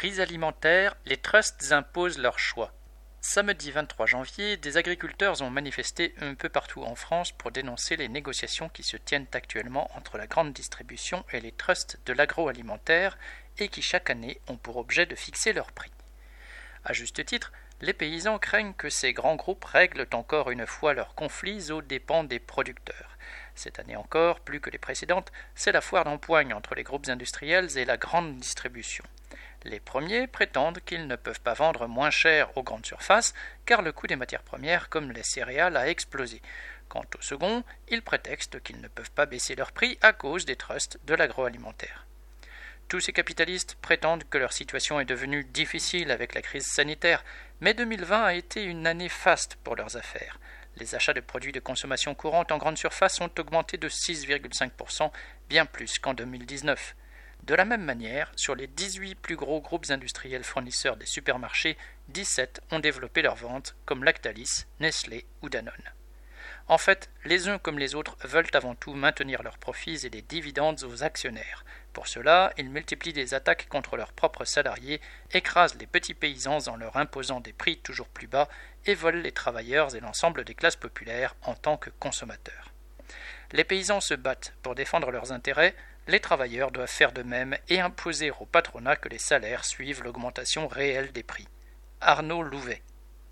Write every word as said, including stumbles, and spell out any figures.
Prix alimentaires, les trusts imposent leur choix. Samedi vingt-trois janvier, des agriculteurs ont manifesté un peu partout en France pour dénoncer les négociations qui se tiennent actuellement entre la grande distribution et les trusts de l'agroalimentaire et qui chaque année ont pour objet de fixer leurs prix. À juste titre, les paysans craignent que ces grands groupes règlent encore une fois leurs conflits aux dépens des producteurs. Cette année encore, plus que les précédentes, c'est la foire d'empoigne entre les groupes industriels et la grande distribution. Les premiers prétendent qu'ils ne peuvent pas vendre moins cher aux grandes surfaces car le coût des matières premières comme les céréales a explosé. Quant aux seconds, ils prétextent qu'ils ne peuvent pas baisser leurs prix à cause des trusts de l'agroalimentaire. Tous ces capitalistes prétendent que leur situation est devenue difficile avec la crise sanitaire, mais deux mille vingt a été une année faste pour leurs affaires. Les achats de produits de consommation courante en grande surface ont augmenté de six virgule cinq pour cent, bien plus qu'en deux mille dix-neuf. De la même manière, sur les dix-huit plus gros groupes industriels fournisseurs des supermarchés, dix-sept ont développé leurs ventes, comme Lactalis, Nestlé ou Danone. En fait, les uns comme les autres veulent avant tout maintenir leurs profits et des dividendes aux actionnaires. Pour cela, ils multiplient des attaques contre leurs propres salariés, écrasent les petits paysans en leur imposant des prix toujours plus bas et volent les travailleurs et l'ensemble des classes populaires en tant que consommateurs. Les paysans se battent pour défendre leurs intérêts, les travailleurs doivent faire de même et imposer au patronat que les salaires suivent l'augmentation réelle des prix. Arnaud Louvet.